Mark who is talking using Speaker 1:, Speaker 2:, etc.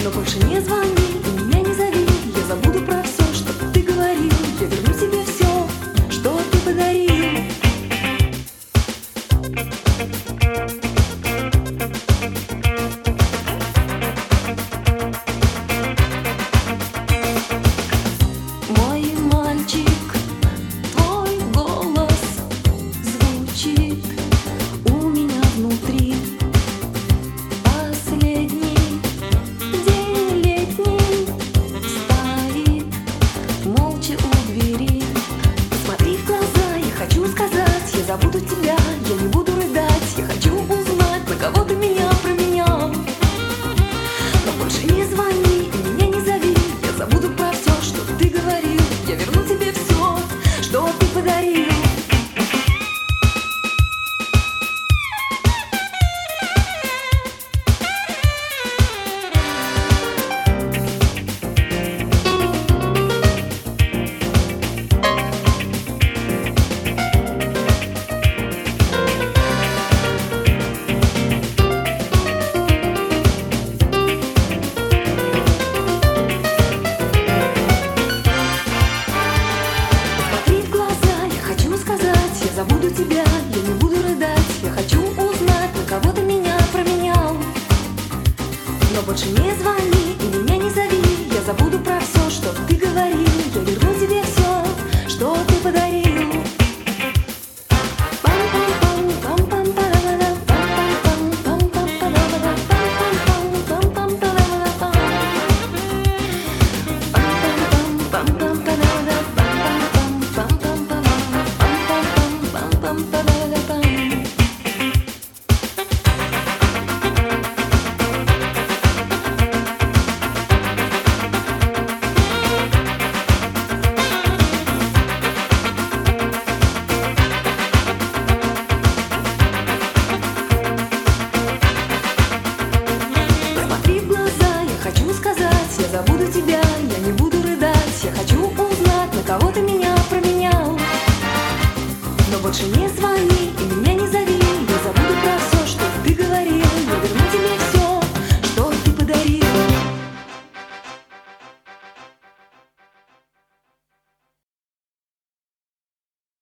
Speaker 1: Но больше не звони и меня не зови. Я забуду про все, что ты говорил. Я верну тебе все, что ты подарил. Мой мальчик, твой голос звучит у меня внутри. Последний день летний стоит молча у двери. Посмотри в глаза, я хочу сказать, я забуду тебя, я не буду рыдать. Я хочу узнать, на кого ты меня променял. Но больше не звони и меня не зови. Я забуду про все, что ты говорил. Я верну тебе все, что ты подарил. Я забуду тебя, я не буду рыдать. Я хочу узнать, на кого ты меня променял. Но больше не звони и меня не зови. Я забуду про все, что ты говорил.